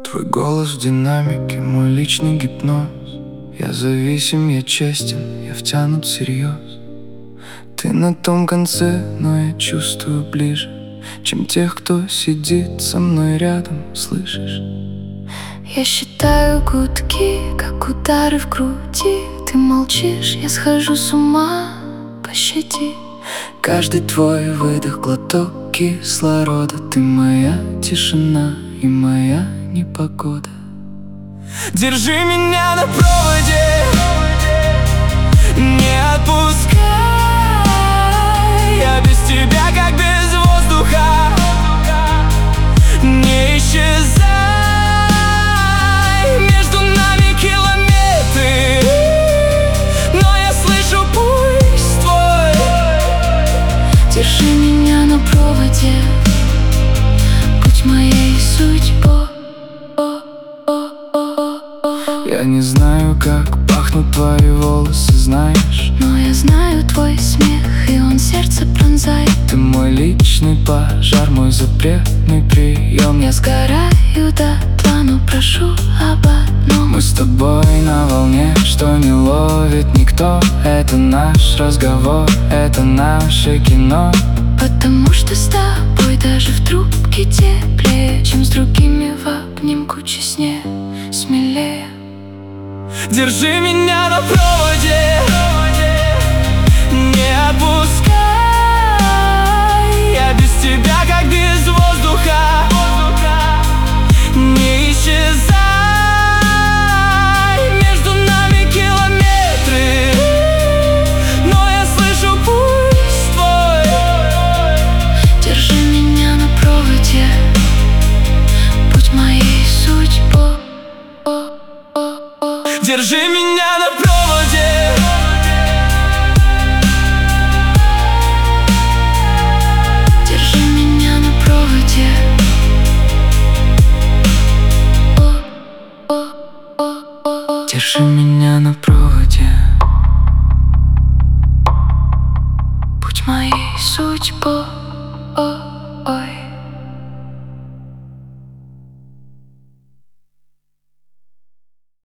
Твой голос в динамике, мой личный гипноз. Я зависим, я честен, я втянут всерьез. Ты на том конце, но я чувствую ближе, чем тех, кто сидит со мной рядом, слышишь? Я считаю гудки, как удары в груди. Ты молчишь, я схожу с ума, пощади. Каждый твой выдох, глоток кислорода. Ты моя тишина и моя непогода. Держи меня на проводе, не отпускай. Я без тебя, как без воздуха. Не исчезай. Между нами километры, но я слышу пульс твой. Держи меня на проводе, будь моей судьбой. Я не знаю, как пахнут твои волосы, знаешь, но я знаю твой смех, и он сердце пронзает. Ты мой личный пожар, мой запретный прием. Я сгораю дотла, но прошу об одном. Мы с тобой на волне, что не ловит никто. Это наш разговор, это наше кино. Потому что с тобой даже в трубке теплее, чем с другими в обнимку честнее, смелее. Держи меня на проводе, не отпускай. Я без тебя, как без воздуха. Не исчезай. Между нами километры, но я слышу пульс твой. Держи меня на проводе, будь моей судьбой. Держи меня на проводе. Держи меня на проводе. Держи меня на проводе. Будь моей судьбой.